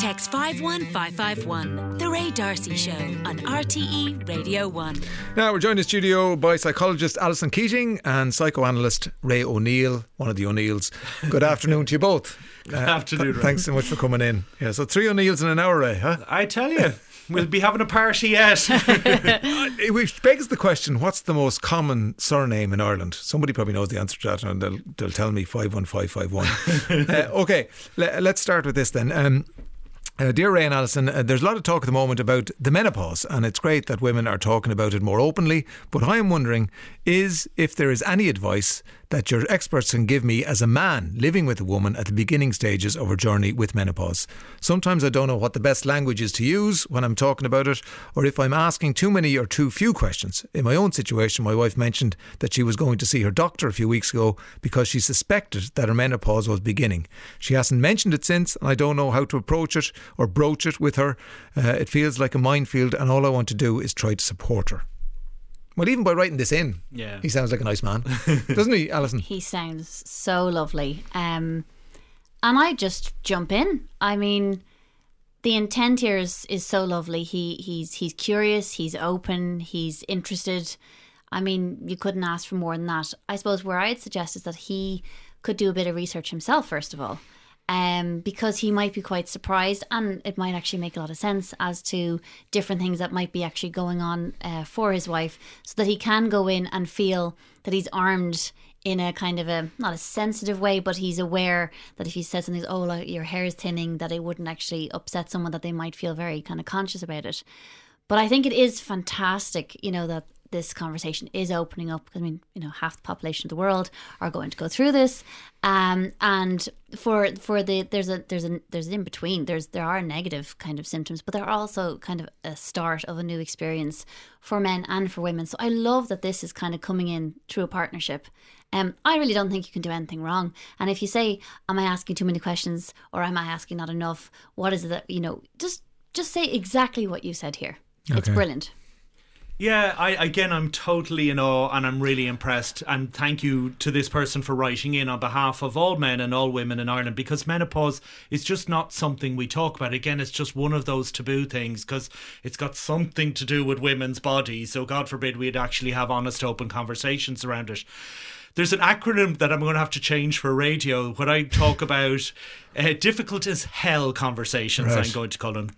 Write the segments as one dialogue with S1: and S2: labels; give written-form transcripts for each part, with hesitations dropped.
S1: Text 51551. The Ray D'Arcy Show on RTE Radio 1.
S2: Now we're joined in studio by psychologist Alison Keating and psychoanalyst Ray O'Neill, one of the O'Neills. Good afternoon to you both.
S3: Good afternoon, Ray.
S2: Thanks so much for coming in. Yeah, so 3 O'Neills in an hour, Ray, huh?
S3: I tell you, we'll be having a party yet.
S2: Which begs the question, what's the most common surname in Ireland? Somebody probably knows the answer to that and they'll tell me 51551. Okay, let's start with this then. Dear Ray and Alison, there's a lot of talk at the moment about the menopause, and it's great that women are talking about it more openly, but I am wondering if there is any advice that your experts can give me as a man living with a woman at the beginning stages of her journey with menopause. Sometimes I don't know what the best language is to use when I'm talking about it, or if I'm asking too many or too few questions. In my own situation, my wife mentioned that she was going to see her doctor a few weeks ago because she suspected that her menopause was beginning. She hasn't mentioned it since, and I don't know how to approach it or broach it with her. It feels like a minefield, and all I want to do is try to support her. Well, even by writing this in, he sounds like a nice man, doesn't he, Alison?
S4: He sounds so lovely. And I just jump in. I mean, the intent here is so lovely. He's curious, he's open, he's interested. I mean, you couldn't ask for more than that. I suppose where I'd suggest is that he could do a bit of research himself, first of all. Because he might be quite surprised, and it might actually make a lot of sense as to different things that might be actually going on for his wife, so that he can go in and feel that he's armed in a kind of a, not a sensitive way, but he's aware that if he says something, oh, like, your hair is thinning, that it wouldn't actually upset someone, that they might feel very kind of conscious about it. But I think it is fantastic, that this conversation is opening up. I mean, half the population of the world are going to go through this, and for the there's an in between. There are negative kind of symptoms, but there are also kind of a start of a new experience for men and for women. So I love that this is kind of coming in through a partnership. I really don't think you can do anything wrong. And if you say, "Am I asking too many questions?" or "Am I asking not enough?" What is it that just say exactly what you said here. Okay. It's brilliant.
S3: Yeah, I'm totally in awe, and I'm really impressed, and thank you to this person for writing in on behalf of all men and all women in Ireland, because menopause is just not something we talk about. Again, it's just one of those taboo things because it's got something to do with women's bodies, so God forbid we'd actually have honest, open conversations around it. There's an acronym that I'm going to have to change for radio when I talk about difficult as hell conversations, right. I'm going to call them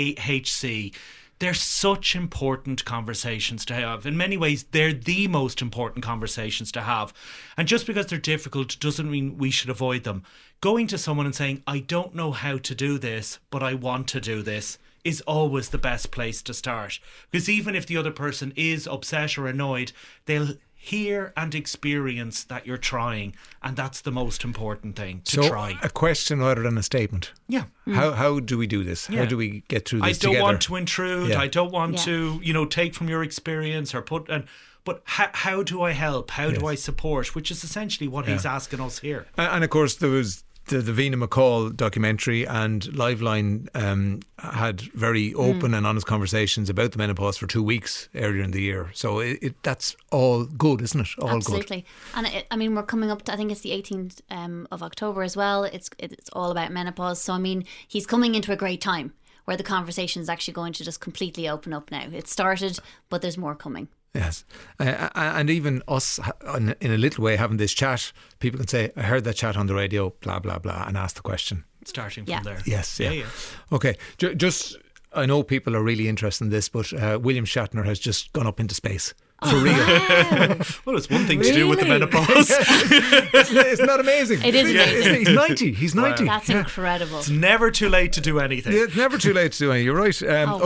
S3: DAHC. They're such important conversations to have. In many ways, they're the most important conversations to have. And just because they're difficult doesn't mean we should avoid them. Going to someone and saying, I don't know how to do this, but I want to do this, is always the best place to start. Because even if the other person is upset or annoyed, they'll hear and experience that you're trying, and that's the most important thing, to try.
S2: A question rather than a statement.
S3: Yeah.
S2: How do we do this? Yeah. How do we get through this together?
S3: I don't want to intrude. Yeah. I don't want to, take from your experience or put... But how do I help? How do I support? Which is essentially what he's asking us here.
S2: And of course, there was the Vina McCall documentary, and Liveline had very open and honest conversations about the menopause for 2 weeks earlier in the year. So that's all good, isn't it? All
S4: Absolutely. Good. And we're coming up to, I think it's the 18th of October as well. It's all about menopause. So he's coming into a great time where the conversation is actually going to just completely open up now. It started, but there's more coming.
S2: Yes. And even us, in a little way, having this chat, people can say, I heard that chat on the radio, blah, blah, blah, and ask the question.
S3: Starting from there.
S2: Yes, yeah. Okay, just, I know people are really interested in this, but William Shatner has just gone up into space. For real.
S4: Wow.
S3: Well, it's one thing to do with the menopause.
S2: Isn't that amazing?
S4: It is amazing.
S2: He's 90. He's 90.
S4: Wow. That's incredible.
S3: It's never too late to do anything.
S2: Yeah, it's never too late to do anything. You're right.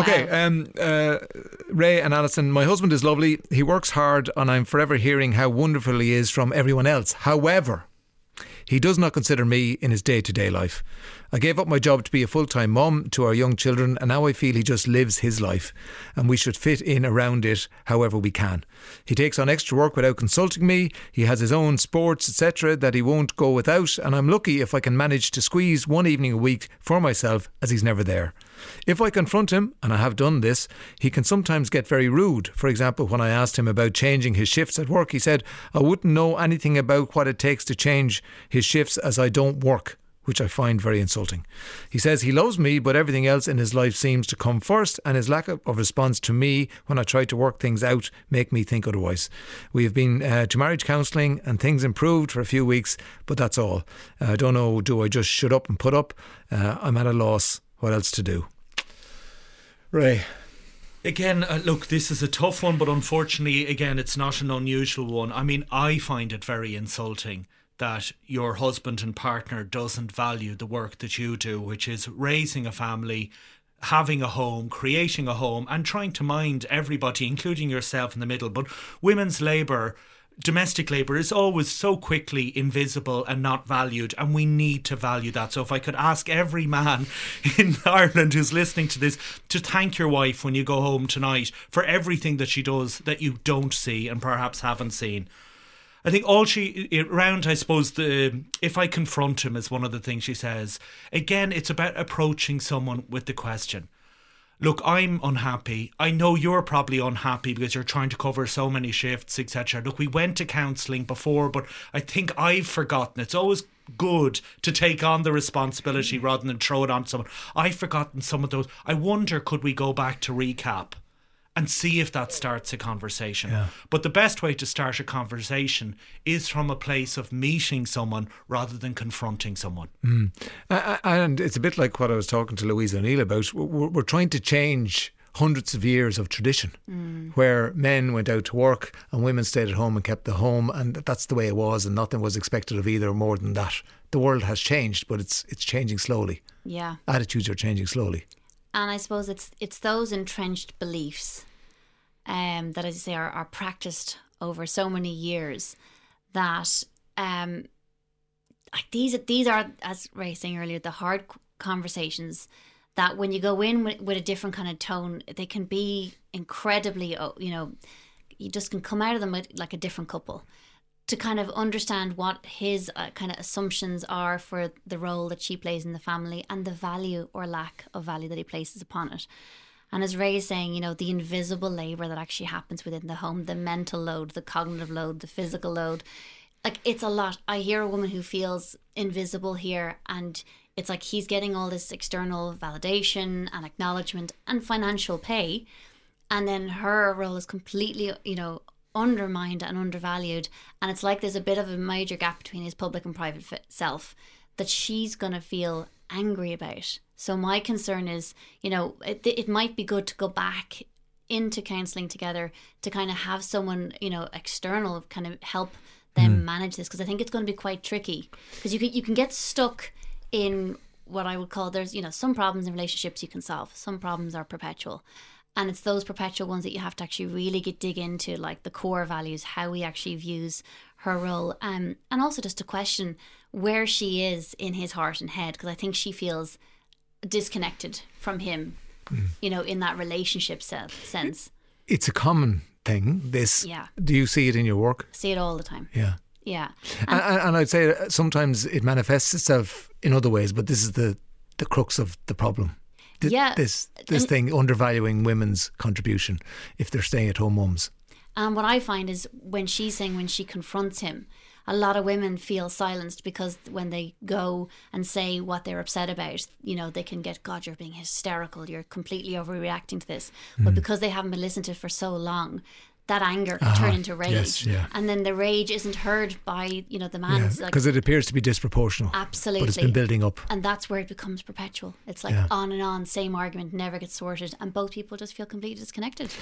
S2: Okay, Ray and Alison, my husband is lovely. He works hard, and I'm forever hearing how wonderful he is from everyone else. However, he does not consider me in his day-to-day life. I gave up my job to be a full-time mum to our young children, and now I feel he just lives his life and we should fit in around it however we can. He takes on extra work without consulting me. He has his own sports, etc. that he won't go without, and I'm lucky if I can manage to squeeze one evening a week for myself, as he's never there. If I confront him, and I have done this, he can sometimes get very rude. For example, when I asked him about changing his shifts at work, he said, I wouldn't know anything about what it takes to change his shifts as I don't work. which I find very insulting. He says he loves me, but everything else in his life seems to come first, and his lack of response to me when I try to work things out make me think otherwise. We have been to marriage counselling and things improved for a few weeks, but that's all. I don't know, do I just shut up and put up? I'm at a loss. What else to do? Ray.
S3: Again, look, this is a tough one, but unfortunately, again, it's not an unusual one. I mean, I find it very insulting that your husband and partner doesn't value the work that you do, which is raising a family, having a home, creating a home, and trying to mind everybody, including yourself, in the middle. But women's labour, domestic labour, is always so quickly invisible and not valued, and we need to value that. So if I could ask every man in Ireland who's listening to this to thank your wife when you go home tonight for everything that she does that you don't see and perhaps haven't seen. I think I suppose, if I confront him is one of the things she says. Again, it's about approaching someone with the question. Look, I'm unhappy. I know you're probably unhappy because you're trying to cover so many shifts, etc. Look, we went to counselling before, but I think I've forgotten. It's always good to take on the responsibility rather than throw it on someone. I've forgotten some of those. I wonder, could we go back to recap and see if that starts a conversation?
S2: Yeah.
S3: But the best way to start a conversation is from a place of meeting someone rather than confronting someone.
S2: And it's a bit like what I was talking to Louise O'Neill about. We're trying to change hundreds of years of tradition where men went out to work and women stayed at home and kept the home, and that's the way it was, and nothing was expected of either more than that. The world has changed, but it's changing slowly.
S4: Yeah.
S2: Attitudes are changing slowly.
S4: And I suppose it's those entrenched beliefs that, as you say, are practiced over so many years that these are, as Ray was saying earlier, the hard conversations that when you go in with a different kind of tone, they can be incredibly, you just can come out of them with like a different couple. To kind of understand what his kind of assumptions are for the role that she plays in the family and the value or lack of value that he places upon it. And as Ray is saying, the invisible labour that actually happens within the home, the mental load, the cognitive load, the physical load, like it's a lot. I hear a woman who feels invisible here, and it's like he's getting all this external validation and acknowledgement and financial pay, and then her role is completely, undermined and undervalued, and it's like there's a bit of a major gap between his public and private self that she's going to feel angry about. So my concern is, it might be good to go back into counselling together to kind of have someone, external kind of help them manage this, because I think it's going to be quite tricky, because you can get stuck in what I would call, there's some problems in relationships you can solve, some problems are perpetual. And it's those perpetual ones that you have to actually really dig into, like the core values, how he actually views her role, and also just to question where she is in his heart and head, because I think she feels disconnected from him, in that relationship sense.
S2: It's a common thing, this.
S4: Yeah.
S2: Do you see it in your work?
S4: See it all the time.
S2: Yeah.
S4: Yeah.
S2: And I'd say sometimes it manifests itself in other ways, but this is the crux of the problem. This thing, undervaluing women's contribution if they're staying at home mums.
S4: And what I find is when she confronts him, a lot of women feel silenced, because when they go and say what they're upset about, they can get, God, you're being hysterical, you're completely overreacting to this. But because they haven't been listened to for so long, that anger can turn into rage.
S2: Yes, yeah.
S4: And then the rage isn't heard by, the man.
S2: Because it appears to be disproportional.
S4: Absolutely.
S2: But it's been building up.
S4: And that's where it becomes perpetual. It's like on and on, same argument, never gets sorted. And both people just feel completely disconnected.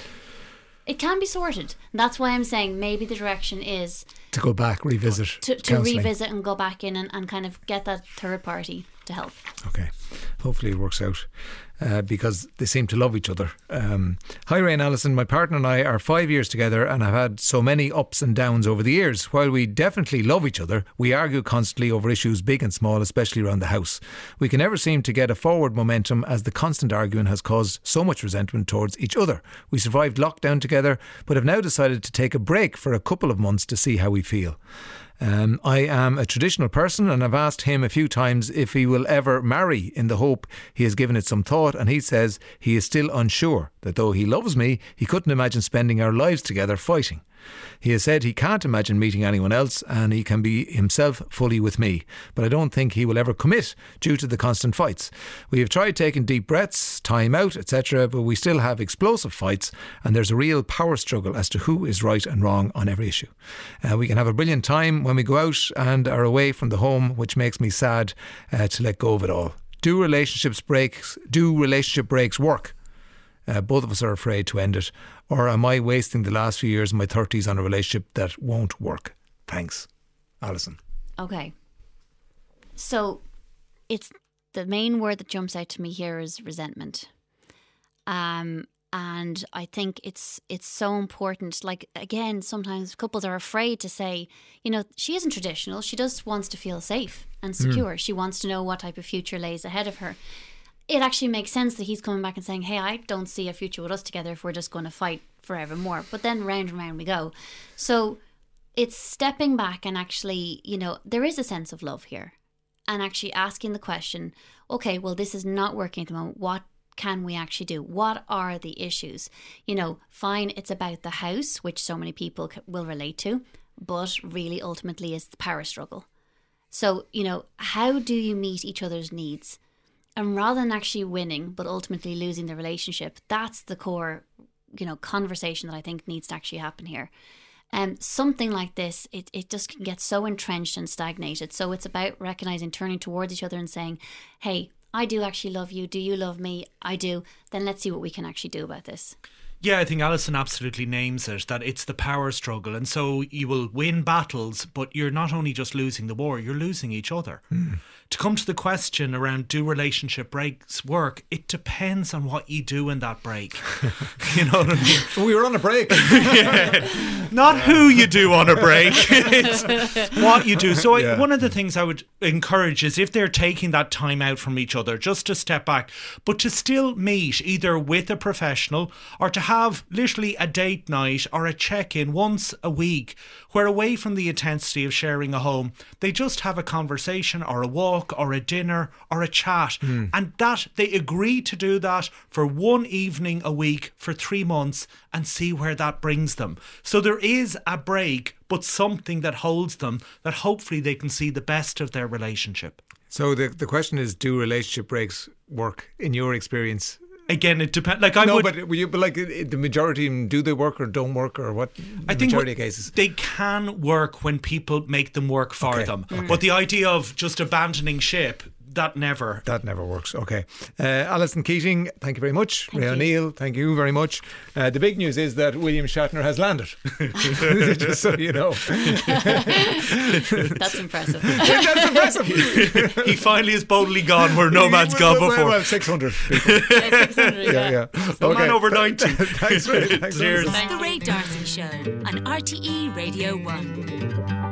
S4: It can be sorted. And that's why I'm saying maybe the direction is
S2: to go back, revisit.
S4: To revisit and go back in and kind of get that third party to help.
S2: Okay. Hopefully it works out. Because they seem to love each other. Hi Ray and Alison, my partner and I are 5 years together and have had so many ups and downs over the years. While we definitely love each other, we argue constantly over issues big and small, especially around the house. We can never seem to get a forward momentum, as the constant arguing has caused so much resentment towards each other. We survived lockdown together, but have now decided to take a break for a couple of months to see how we feel. I am a traditional person and I've asked him a few times if he will ever marry in the hope he has given it some thought, and he says he is still unsure, that though he loves me, he couldn't imagine spending our lives together fighting. He has said he can't imagine meeting anyone else and he can be himself fully with me, but I don't think he will ever commit due to the constant fights. We have tried taking deep breaths, time out, etc., but we still have explosive fights and there's a real power struggle as to who is right and wrong on every issue. We can have a brilliant time when we go out and are away from the home, which makes me sad to let go of it all. Do relationship breaks work? Both of us are afraid to end it. Or am I wasting the last few years of my 30s on a relationship that won't work? Thanks. Alison.
S4: Okay. So it's the main word that jumps out to me here is resentment. And I think it's so important. Like, again, sometimes couples are afraid to say, you know, she isn't traditional. She just wants to feel safe and secure. She wants to know what type of future lays ahead of her. It actually makes sense that he's coming back and saying, hey, I don't see a future with us together if we're just going to fight forevermore. But then round and round we go. So it's stepping back and actually, you know, there is a sense of love here. And actually asking the question, okay, well, this is not working at the moment. What can we actually do? What are the issues? You know, fine, it's about the house, which so many people will relate to, but really ultimately is the power struggle. So, you know, how do you meet each other's needs? And rather than actually winning, but ultimately losing the relationship, that's the core, you know, conversation that I think needs to actually happen here. Something like this, it just can get so entrenched and stagnated. So it's about recognising, turning towards each other and saying, hey, I do actually love you. Do you love me? I do. Then let's see what we can actually do about this.
S3: Yeah, I think Alison absolutely names it, that it's the power struggle. And so you will win battles, but you're not only just losing the war, you're losing each other. To come to the question around, do relationship breaks work? It depends on what you do in that break. You know what I mean?
S2: We were on a break.
S3: Not who you do on a break, it's what you do. So one of the things I would encourage is, if they're taking that time out from each other, just to step back, but to still meet either with a professional or to have literally a date night or a check-in once a week, where away from the intensity of sharing a home, they just have a conversation or a walk or a dinner or a chat, and that they agree to do that for one evening a week for 3 months and see where that brings them. So there is a break, but something that holds them, that hopefully they can see the best of their relationship.
S2: So the question is, do relationship breaks work in your experience?
S3: Again, it depends.
S2: But the majority of them, do they work or don't work, or what? I think majority of cases
S3: they can work when people make them work for them. Okay. But the idea of just abandoning ship, that never works. Okay, Alison Keating, thank you very much. Ray O'Neill, thank you very much. The big news is that William Shatner has landed. Just so you know.
S4: That's impressive.
S2: That's impressive.
S3: He finally has boldly gone where no man's gone before.
S2: Well, 600 people.
S4: 600, yeah.
S3: No man over 90.
S2: Thanks, Ray. Thanks,
S3: cheers.
S1: The Ray D'Arcy Show on RTE Radio 1.